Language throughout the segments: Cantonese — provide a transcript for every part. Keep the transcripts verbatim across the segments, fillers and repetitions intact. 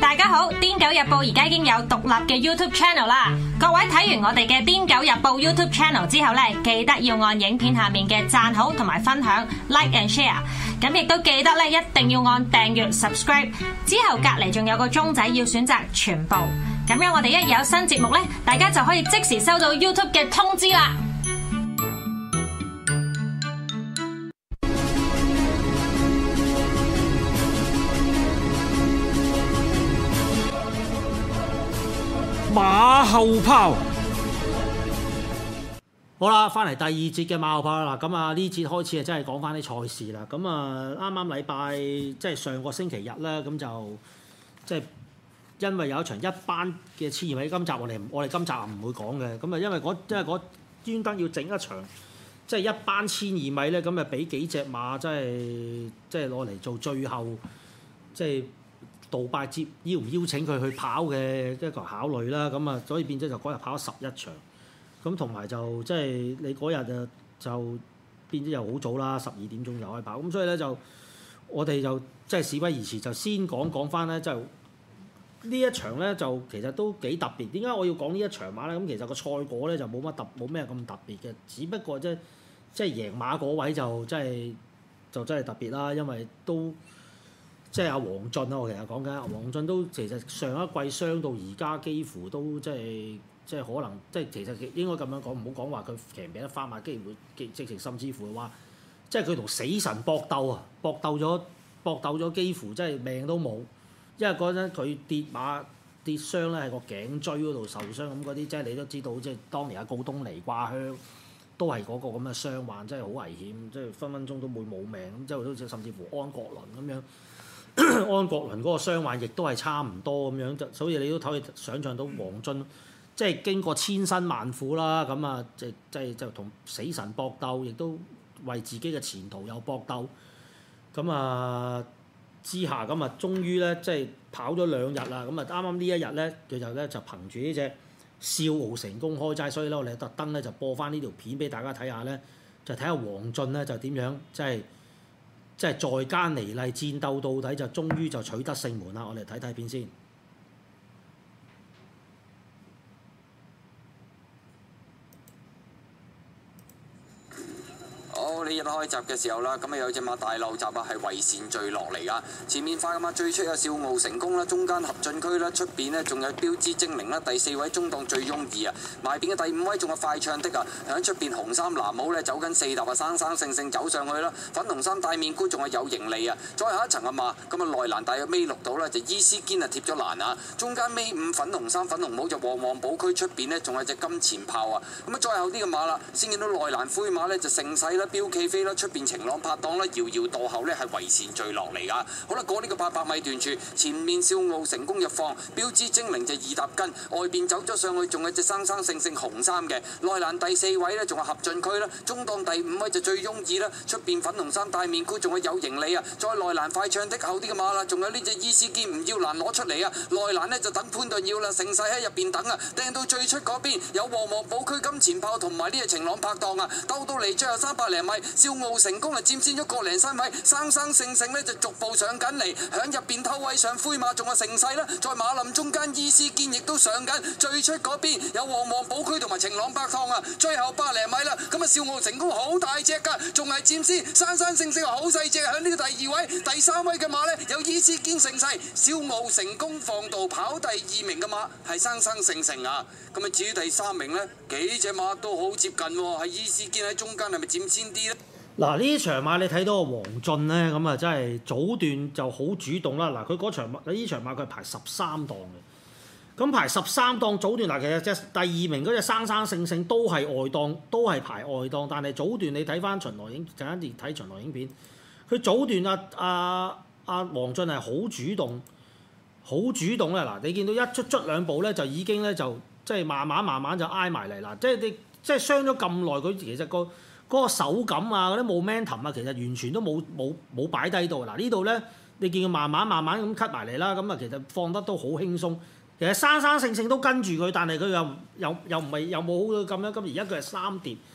大家好，《癲狗日報》而家已經有獨立嘅 YouTube channel 啦。各位睇完我哋嘅《癲狗日報》YouTube channel 之後咧，記得要按影片下面嘅讚好同埋分享 Like and Share。咁亦都記得咧，一定要按訂閱 Subscribe。之後隔離仲有個鐘仔要選擇全部。咁樣我哋一有新節目咧，大家就可以即時收到 YouTube 嘅通知啦。 馬後炮，好啦，翻嚟第二節嘅馬後炮啦。咁啊，呢節開始啊，真係講翻啲賽事啦。咁啊，啱啱禮拜即係上個星期日啦，咁就即係因為有一場一班嘅千二米，今集我哋我哋今集唔會講嘅。咁啊，因為嗰因為嗰專登要整一場即係一班千二米咧，咁啊俾幾隻馬即係即係攞嚟做最後即係。杜拜接邀唔邀請佢去跑嘅一個考慮啦，咁啊，所以變咗就嗰日跑咗十一場，咁同埋就即係你嗰日就就變咗又好早啦，十二點鐘就開跑，咁所以咧就我哋就即係事不宜遲，就先講講翻咧，就呢一場咧就其實都幾特別。點解我要講呢一場馬咧？咁其實個賽果咧就冇乜特冇咩咁特別嘅，只不過即係即係贏馬嗰位就真係就真係特別啦，因為都。即係阿黃俊啊！我其實講緊阿黃俊都其實上一季傷到而家，幾乎都即係即係可能即係其實應該咁樣講，唔好講話佢騎唔騎得翻馬，幾乎會直情甚至乎話，即係佢同死神搏鬥啊！搏鬥咗搏鬥咗，幾乎即係命都冇，因為嗰陣佢跌馬跌傷咧，喺個頸椎嗰度受傷咁嗰啲，即係你都知道，即係當年阿告東尼掛香都係嗰個咁嘅傷患，真係好危險，即係分分鐘都會冇命咁，即係都甚至乎安國倫咁樣。安國倫嗰個傷患亦都係差唔多咁樣，所以你都可以想像到黃俊即係經過千辛萬苦啦，咁啊即即係就同死神搏鬥，亦都為自己嘅前途有搏鬥。咁啊之下，咁啊終於咧即係跑咗兩日啦，咁啊啱啱呢一日咧，佢就咧就憑住呢隻笑傲成功開齋，所以咧我哋特登咧就播翻呢條片俾大家睇下咧，就睇下黃俊咧就點樣即係。即係再艱尼嚟戰鬥到底，就終於就取得勝門啦！我哋睇睇片先。 好，你一開閘嘅時候啦，咁啊有隻馬大漏閘啊，係圍線墜落嚟噶。前面快嘅馬最出有笑傲成功啦，中間合進區啦，出邊呢仲有標誌精靈啦，第四位中檔最擁二啊，埋邊嘅第五位仲有快唱的啊，響出邊紅衫藍帽咧走緊四踏啊，生生性性走上去啦。粉紅衫大面菇仲係有盈利啊，再下一層啊嘛，咁啊內欄大約尾六度啦，就伊斯堅啊貼咗欄啊，中間尾五粉紅衫粉紅帽就旺旺寶區出邊呢仲有隻金錢豹啊，咁啊再後啲嘅馬啦，先見到內欄灰馬呢就盛世啦。標企飛啦，出邊晴朗拍檔啦，搖搖墮後呢係圍線墜落嚟噶。好啦，過呢個八百米段處，前面笑傲成功入放，標誌精靈就二搭跟，外邊走咗上去，仲有隻生生性性紅衫嘅內欄第四位呢，仲係合進區啦，中檔第五位就最擁二啦，出邊粉紅衫大面箍仲係有盈利啊，再內欄快唱的後啲嘅馬啦，仲有呢隻伊斯堅唔要難攞出嚟啊，內欄呢就等潘頓要啦，盛世喺入邊等啊，掟到最出嗰邊有旺旺寶區金錢豹同埋呢隻晴朗拍檔啊，鬥到嚟最後三百零米。笑傲成功啊，佔先咗個零身位，生生性性呢就逐步上緊嚟，響入邊偷位上灰馬仲有盛世啦，在馬林中間伊斯堅亦都上緊，最出嗰邊有旺旺寶區同埋晴朗百湯啊，最後百零米啦，咁啊笑傲成功好大隻噶，仲係佔先，生生性性好細隻，響呢個第二位、第三位嘅馬呢，有伊斯堅盛世，笑傲成功放道跑第二名嘅馬係生生性成啊，咁啊至於第三名呢，幾隻馬都好接近喎，係伊斯堅喺中間係咪佔先啲呢？ 嗱呢場馬你睇到個黃俊咧，咁啊真係早段就好主動啦。嗱佢嗰場馬呢場馬佢係排十三檔嘅，咁排十三檔早段嗱，其實隻第二名嗰隻生生性性都係外檔，都係排外檔，但係早段你睇翻巡邏影，陣間你睇巡邏影片，佢早段啊啊啊黃俊係好主動，好主動咧。嗱你見到一出出兩步咧，就已經咧就即係慢慢慢慢就挨埋嚟啦。即係你即係傷咗咁耐，佢其實個。嗰個手感啊，嗰啲 momentum 啊，其實完全都冇冇冇擺低到。嗱呢度咧，你見佢慢慢慢慢咁 cut 埋嚟啦，咁啊其實放得都好輕鬆。其實生生性性都跟住佢，但係佢又又又唔係又冇好到咁樣。咁而家佢係三碟，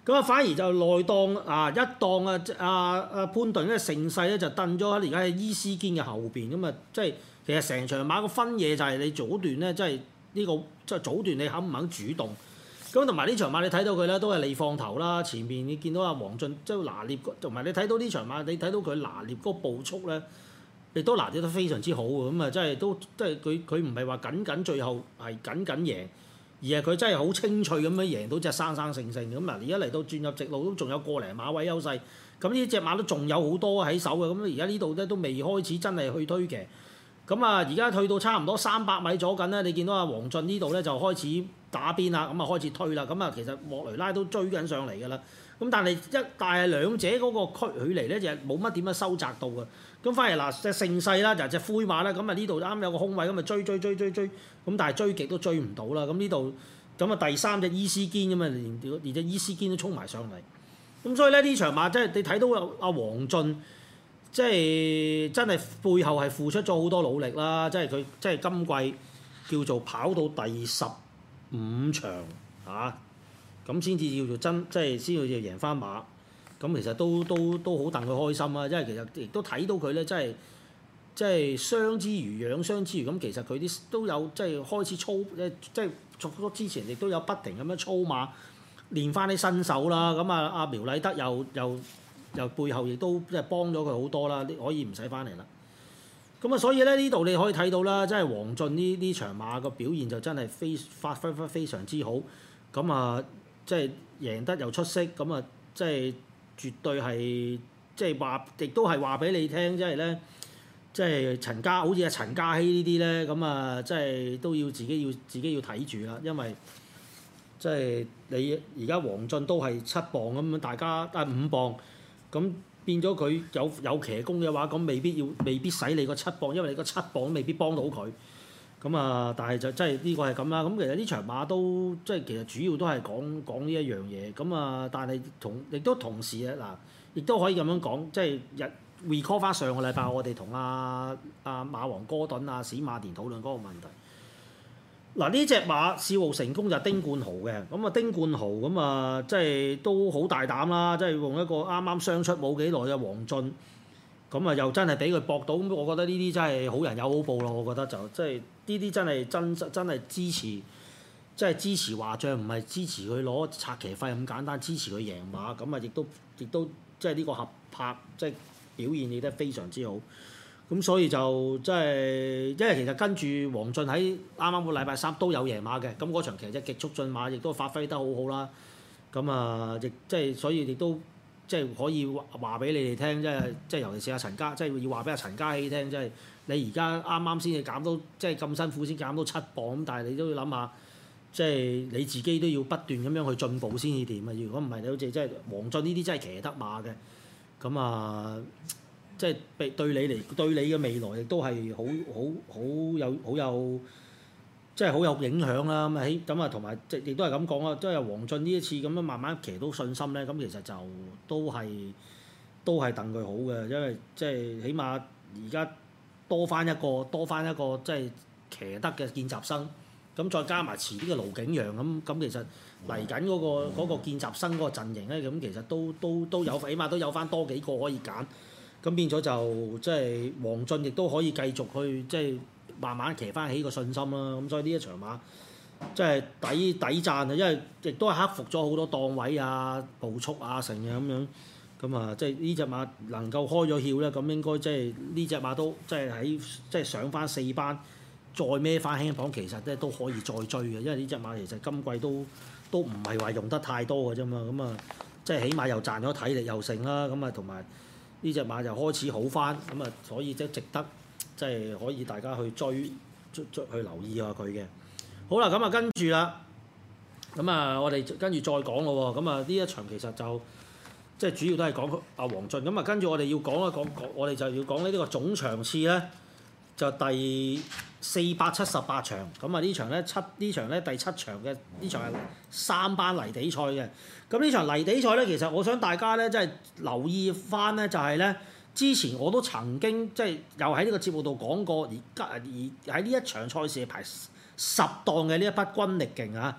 咁啊反而就內檔啊一檔啊啊啊潘頓咧盛世咧就燉咗喺而家喺伊斯堅嘅後邊，咁啊即係其實成場馬個分野就係你早段咧，即係呢個即係早段你肯唔肯主動？咁同埋呢場馬你睇到佢咧都係利放頭啦，前面你見到阿黃俊即係拿捏，同埋你睇到呢場馬你睇到佢拿捏嗰個步速咧，亦都拿捏得非常之好喎。咁啊，即係都即係佢佢唔係話緊緊最後係緊緊贏，而係佢真係好清脆咁樣贏到隻生生性性咁啊！而家嚟到轉入直路都仲有個零馬位優勢，咁呢隻馬都仲有好多喺手嘅。咁而家呢度咧都未開始真係去推嘅。咁啊，而家去到差唔多三百米左近咧，你見到阿黃俊呢度咧就開始打邊啦，咁啊開始推啦。咁啊，其實莫雷拉都追緊上嚟㗎啦。咁但係一但係兩者嗰個距距離咧就冇乜點樣收窄到嘅。咁反而嗱隻盛世啦，就隻灰馬啦，咁啊呢度啱有個空位，咁啊追追追追追，咁但係追極都追唔到啦。咁呢度咁啊第三隻伊斯堅咁啊，連連隻伊斯堅都衝埋上嚟。咁所以咧呢場馬即係你睇到阿黃俊。即係真係背後係付出咗好多努力啦！即係佢即係今季叫做跑到第十五場嚇，咁先至叫做真，即係先至要贏翻馬。咁其實都都都好戥佢開心啊！因為其實亦都睇到佢咧，真係即係傷之餘養傷之餘，咁其實佢啲都有即係開始操，即即係做咗之前亦都有不停咁樣操馬練翻啲新手啦。咁啊阿苗禮德又又。又背後亦都即係幫咗佢好多啦，可以唔使翻嚟啦。咁啊，所以咧呢度你可以睇到啦，即係黃俊呢呢場馬個表現就真係非發揮得非常之好。咁啊，即係贏得又出色，咁啊，即係絕對係即係話，亦都係話俾你聽，即係咧，即係陳家好似阿陳嘉熙呢啲咧，咁啊，即係都要自己要自己要睇住啦，因為即係你而家黃俊都係七磅咁樣，大家啊五磅。咁變咗佢有有騎功嘅話，咁未必要未必使你個七磅，因為你個七磅都未必幫到佢。咁啊，但係就真係呢個係咁啦。咁其實呢場馬都即係其實主要都係講講呢一樣嘢。咁啊，但係同亦都同時啊嗱，亦都可以咁樣講，即係日 recall 翻上個禮拜我哋同阿阿馬王哥頓啊史馬田討論嗰個問題。嗱呢隻馬笑傲成功就係丁冠豪嘅，咁啊丁冠豪咁啊即係都好大膽啦，即係用一個啱啱傷出冇幾耐嘅黃俊，咁啊又真係俾佢搏到，咁我覺得呢啲真係好人有好報咯，我覺得就即係呢啲真係真真係支持，即係支持華將，唔係支持佢攞拆騎費咁簡單，支持佢贏馬，咁啊亦都亦都即係呢個合拍，即係表現亦都非常之好。咁所以就即係，因為其實跟住黃俊喺啱啱個禮拜三都有贏馬嘅，咁嗰場其實極速進馬亦都發揮得好好啦。咁啊，亦即係所以亦都即係可以話話俾你哋聽，即係即係尤其是阿陳家，即係要話俾阿陳嘉熙聽，即係你而家啱啱先至減到，即係咁辛苦先減到七磅，咁但係你都要諗下，即係你自己都要不斷咁樣去進步先至掂啊！如果唔係，你好似即係黃俊呢啲真係騎得馬嘅，咁啊〜即係對對你嚟對你嘅未來亦都係好好好有好有即係好有影響啦。咁啊喺咁啊同埋即亦都係咁講啦，即係黃俊呢一次咁樣慢慢騎到信心咧，咁其實就都係都係戥佢好嘅，因為即係起碼而家多翻一個多翻一個即係騎得嘅見習生，咁再加埋遲啲嘅盧景陽咁咁，其實嚟緊嗰個嗰個見習生嗰個陣營咧，咁其實都都都有起碼都有翻多幾個可以揀。咁變咗就即係黃俊亦都可以繼續去即係慢慢騎翻起個信心啦。咁所以呢一場馬即係抵抵讚啊，因為亦都係克服咗好多檔位啊、步速啊成嘅咁樣。咁啊，即係呢隻馬能夠開咗竅咧，咁應該即係呢隻馬都即係喺即係上翻四班，再孭翻輕磅，其實咧都可以再追嘅。因為呢隻馬其實今季都都唔係話用得太多嘅啫嘛。咁啊，即係起碼又賺咗體力又剩啦。咁啊，同埋。呢隻馬就開始好翻，咁啊，所以即係值得，即係可以大家去追，追追去留意下佢嘅。好啦，咁啊跟住啦，咁啊我哋跟住再講咯喎，咁啊呢一場其實就即係主要都係講阿黃俊，咁啊跟住我哋要講一講講，我哋就要講呢呢個總場次咧，就第四百七十八場，咁啊呢場咧七呢場咧第七場嘅呢場係三班泥地賽嘅。咁呢場泥地賽咧，其實我想大家咧，即係留意翻咧，就係咧，之前我都曾經即係又喺呢個節目度講過，而家而喺呢一場賽事係排十檔嘅呢一匹軍力勁啊！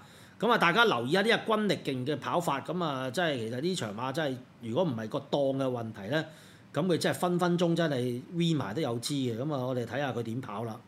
咁啊，大家留意一下呢隻軍力勁嘅跑法，咁啊，即係其實呢場馬真係如果唔係個檔嘅問題咧，咁佢真係分分鐘真係 win 埋都有知嘅。咁啊，我哋睇下佢點跑啦。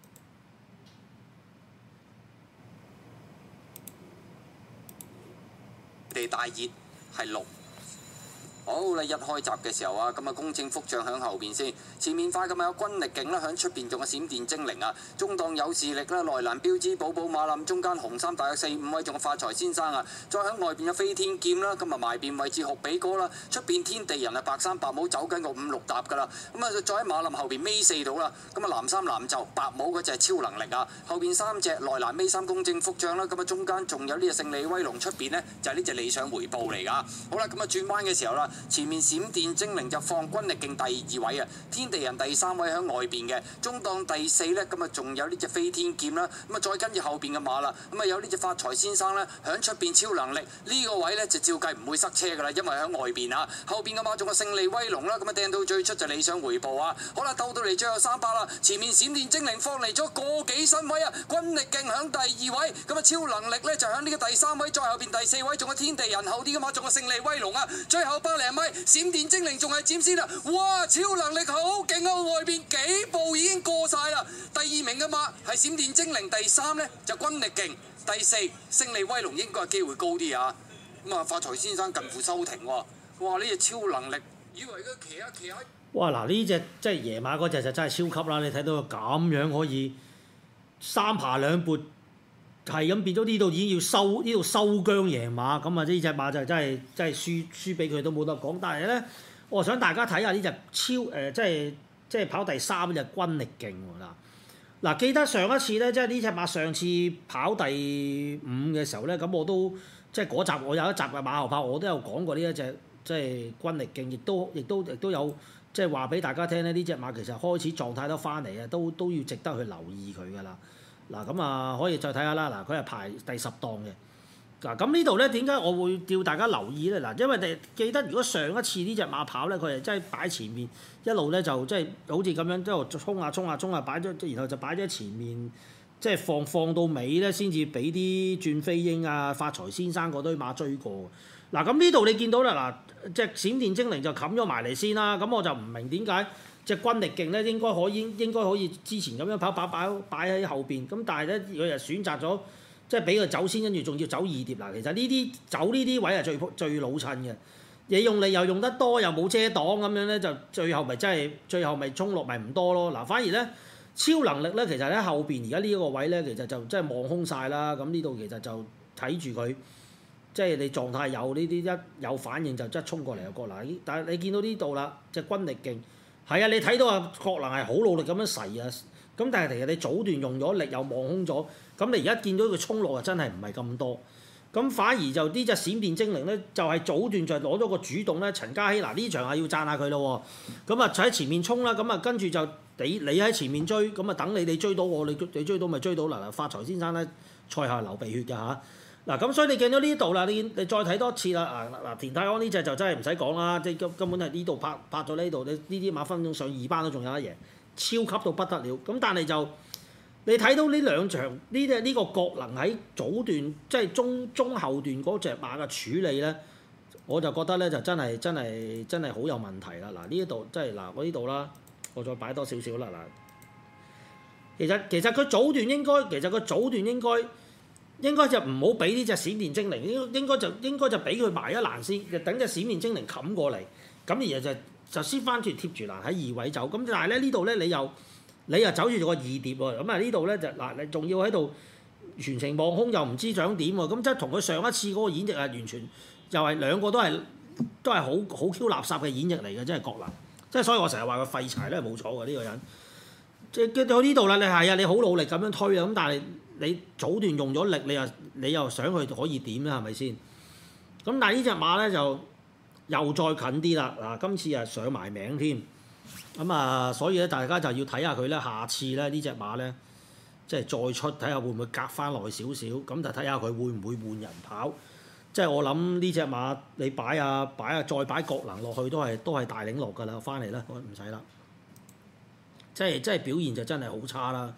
地大熱係六。好啦，一開閘嘅時候啊，咁啊公正福將響後邊先，前面快咁啊有軍力勁啦，響出邊仲有閃電精靈啊，中檔有視力啦，內欄標誌寶寶馬林，中間紅衫大約四五位仲有發財先生啊，再響外邊有飛天劍啦，咁啊埋邊位置學比哥啦，出邊天地人啊白衫白帽走緊個五六搭噶啦，咁啊再喺馬林後邊尾四度啦，咁啊藍衫藍袖白帽嗰隻超能力啊，後邊三隻內欄尾三公正福將啦，咁啊中間仲有呢隻勝利威龍，出邊呢就係呢隻理想回報嚟噶，好啦，咁啊轉彎嘅時候啦。前面閃電精靈就放軍力勁第二位啊，天地人第三位喺外邊嘅，中檔第四呢，咁啊仲有呢隻飛天劍啦，咁啊再跟住後邊嘅馬啦，咁啊有呢隻發財先生呢，響出邊超能力呢、這個位呢，就照計唔會塞車噶啦，因為喺外邊啊，後邊嘅馬仲有勝利威龍啦，咁啊掟到最出就理想回報啊，好啦，鬥到嚟最後三百啦，前面閃電精靈放嚟咗個幾身位啊，軍力勁響第二位，咁啊超能力呢，就響呢個第三位，再後邊第四位仲有天地人，後啲嘅馬仲有勝利威龍啊，最後百零米。閃電精靈仲係佔先啦！哇，超能力好勁啊！外邊幾步已經過晒啦。第二名嘅馬係閃電精靈，第三呢就軍力勁，第四勝利威龍應該係機會高啲啊！咁啊，發財先生近乎收停喎。哇！呢隻超能力，以為佢騎下騎下。 哇！嗱，呢隻即係爺馬嗰隻就真係超級啦！你睇到佢咁樣可以三爬兩撥。係咁變咗呢度已經要收呢度收姜贏馬，咁啊呢隻馬就真係真係輸輸俾佢都冇得講。但係咧，我想大家睇下呢隻超誒、呃，即係即係跑第三呢隻軍力勁喎嗱嗱，記得上一次咧，即係呢隻馬上次跑第五嘅時候咧，咁我都即係嗰集我有一集嘅馬後炮，我都有講過呢一隻即係軍力勁，亦都亦都亦都有即係話俾大家聽咧，呢隻馬其實開始狀態都翻嚟啊，都都要值得去留意佢噶啦。嗱咁啊，可以再睇下啦。嗱，佢係排第十檔嘅。嗱，咁呢度咧點解我會叫大家留意咧？嗱，因為你記得如果上一次呢隻馬跑咧，佢係真係擺前面一路咧就即係好似咁樣一路衝下衝下衝下擺咗，然後就擺咗前面，即係放放到尾咧先至俾啲轉飛鷹啊、發財先生嗰堆馬追過。嗱，咁呢度你見到啦，嗱，隻閃電精靈就冚咗埋嚟先啦。咁我就唔明點解。隻軍力勁咧，應該可以應該可以之前咁樣跑擺擺擺喺後邊，咁但係咧佢又選擇咗即係俾佢走先，跟住仲要走二碟嗱。其實呢啲走呢啲位係最最老襯嘅，你用力又用得多，又冇遮擋咁樣咧，就最後咪真係最後咪衝落咪唔多咯。嗱，反而咧超能力咧，其實喺後邊而家呢一個位咧，其實就真係望空晒啦。咁呢度其實就睇住佢，即係你狀態有呢啲一有反應就即係衝過嚟就過嗱。但係你見到呢度啦，隻軍力勁。係啊，你睇到啊，郭能係好努力咁樣駛啊，咁但係其實你早段用咗力又望空咗，咁你而家見到佢衝落啊，真係唔係咁多，咁反而就呢隻閃電精靈咧，就係、是、早段就攞咗個主動咧，陳嘉熙嗱呢場係要讚下佢咯喎，咁啊就喺前面衝啦，咁啊跟住就你你喺前面追，咁啊等你你追到我，你你追到咪追到嗱嗱，發財先生咧賽後流鼻血㗎嚇。嗱咁所以你見到呢度啦，你你再睇多次啦，啊嗱田泰安呢隻就真係唔使講啦，即係根根本係呢度拍拍咗呢度，你呢啲馬分鐘上二班都仲有得贏，超級到不得了。咁但係就你睇到呢兩場呢隻呢個郭能喺早段即係中中後段嗰隻馬嘅處理咧，我就覺得咧就真係真係真係好有問題啦。嗱呢一度即係嗱我呢度啦，我再擺多少少啦嗱。其實其實佢早段應該其實佢早段應該。應該就唔好俾呢隻閃電精靈，應應該就應該就俾佢埋一欄先，就等隻閃電精靈冚過嚟，咁而就就先翻轉貼住欄喺二位走。咁但係咧呢度咧你又你又走住個二碟喎，咁啊呢度咧就嗱你仲要喺度全程望空又唔知想點喎，咁即係同佢上一次嗰個演繹係完全又係兩個都係都係好好 Q 垃圾嘅演繹嚟嘅，真係郭能，即係所以我成日話佢廢柴咧係冇錯嘅呢個人。即係到呢度啦，你係啊，你好努力咁樣推啊，咁但係你早段用咗力，你又你又想佢可以點咧？係咪先？咁但係呢隻馬咧就又再近啲啦，嗱，今次啊上埋名添，咁啊，所以咧大家就要睇下佢咧，下次咧呢隻馬咧，即係再出睇下會唔會隔翻耐少少，咁就睇下佢會唔會換人跑。即係我諗呢隻馬你擺啊擺啊再擺郭能落去都係都係大領落㗎啦，翻嚟啦，唔使啦。即係即係表現就真係好差啦，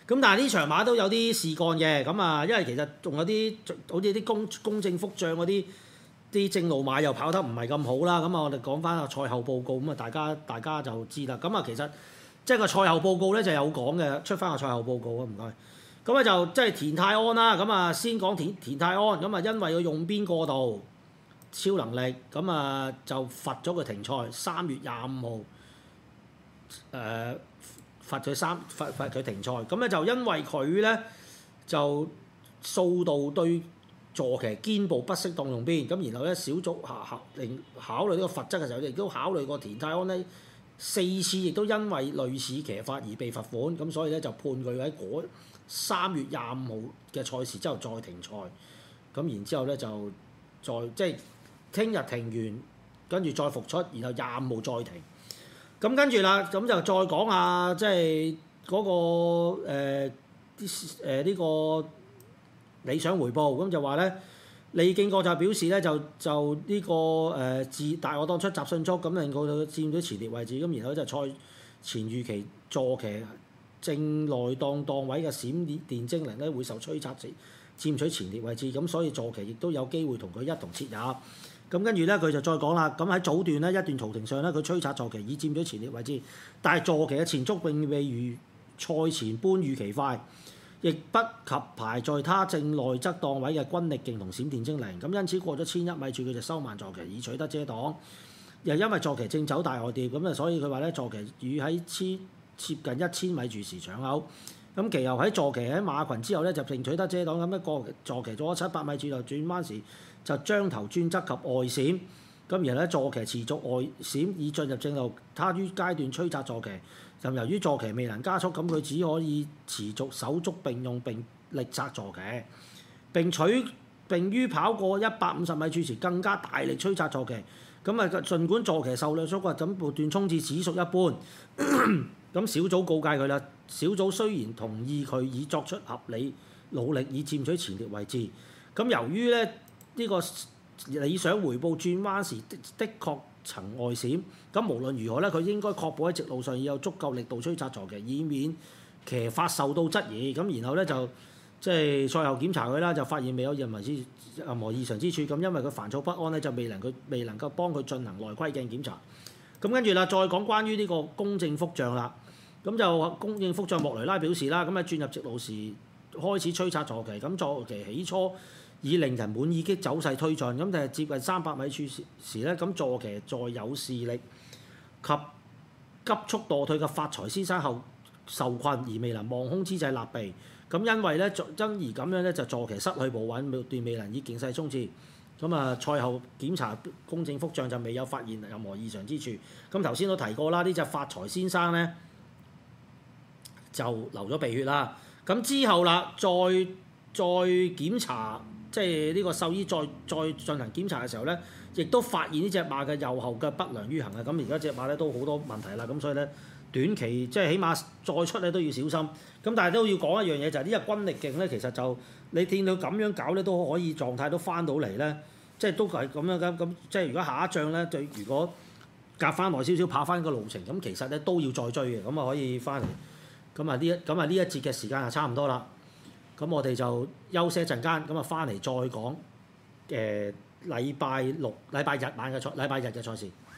咁但係呢場馬都有啲事幹嘅，咁啊，因為其實仲有啲好似啲公公正復將嗰啲啲正路馬又跑得唔係咁好啦。咁啊，我哋講翻個賽後報告，咁啊，大家大家就知啦。咁啊，其實即係個賽後報告咧就有講嘅，出翻個賽後報告啊，唔該。咁咧就即係田泰安啦。咁啊，先講田田泰安，咁啊，因為佢用邊過度超能力，咁啊就罰咗佢停賽，三月廿五號誒。呃罰佢三罰罰佢停賽，咁咧就因為佢咧就數度對坐騎肩部不適當用鞭，咁然後咧小組下下令考慮呢個罰則嘅時候，亦都考慮過田泰安呢四次亦都因為類似騎法而被罰款，咁所以咧就判佢喺嗰三月廿五號嘅賽事之後再停賽，咁然之後咧就再即係聽日停完，跟住再復出，然後廿五號再停。咁跟住啦，咁就再講下即係嗰個誒誒呢個理想回報，咁就話咧，李敬國就表示咧，就就呢、這個誒自、呃、大我當出閘迅速，咁令到佢佔咗前列位置，咁然後就賽前預期坐騎正內檔檔位嘅閃電精靈咧會受催策佔取前列位置，咁所以坐騎亦都有機會同佢一同切入。咁跟住咧，佢就再講啦。咁喺早段咧，一段途程上咧，佢催策坐騎已佔咗前列位置，但係坐騎嘅前速並未如賽前般預期快，亦不及排在他正內側檔位嘅軍力勁同閃電精靈。咁因此過咗千一米處，佢就收慢坐騎以取得遮擋。又因為坐騎正走大外碟，咁啊，所以佢話咧，坐騎與喺接接近一千米處時搶口。咁其後喺坐騎喺馬群之後咧，就並取得遮擋。咁一個坐騎咗七百米處就轉彎時，就將頭轉側及外閃，咁然後咧坐騎持續外閃以進入正路，他於階段催策坐騎，就由於坐騎未能加速，咁佢只可以持續手足並用並力策坐騎，並取並於跑過一百五十米處時更加大力催策坐騎，咁啊儘管坐騎受量縮骨，咁不斷衝刺只屬一般，咁小組告誡佢啦，小組雖然同意佢已作出合理努力以佔取前列位置，咁由於咧。呢個理想回報轉彎時的的確曾外閃，咁無論如何咧，佢應該確保喺直路上要有足夠力度催策坐騎，以免騎法受到質疑。咁然後咧就即係賽後檢查佢啦，就發現未有任何之任何異常之處。咁因為佢煩躁不安咧，就未能佢未能夠幫佢進行內窺鏡檢查。咁跟住啦，再講關於呢個公正復將啦。咁就公正復將莫雷拉表示啦，咁喺轉入直路時開始催策坐騎，咁坐騎起初以令人滿意嘅走勢推進，咁但係接近三百米處時咧，咁坐騎在有視力及急速墮退嘅發財先生後受困而未能望空之際立避，咁因為咧因而咁樣咧就坐騎失去步穩，斷未能以勁勢衝刺。咁啊賽後檢查公正復將就未有發現任何異常之處。咁頭先都提過啦，呢隻發財先生咧就流咗鼻血啦。咁之後啦，再再檢查。即係呢個獸醫再再進行檢查嘅時候咧，亦都發現呢隻馬嘅右後腳不良於行啊！咁而家隻馬咧都好多問題啦，咁所以咧短期即係起碼再出咧都要小心。咁但係都要講一樣嘢，就係呢隻軍力勁咧，其實就你見到咁樣搞咧都可以狀態都翻到嚟咧，即係都係咁樣咁咁。即係如果下一仗咧，就如果隔翻耐少少跑翻個路程，咁其實咧都要再追嘅，咁啊可以翻嚟。咁啊呢一咁啊呢一節嘅時間就差唔多啦。咁我哋就休息一陣間，咁啊翻嚟再講誒禮拜六、禮拜日晚嘅賽、禮拜日嘅賽事。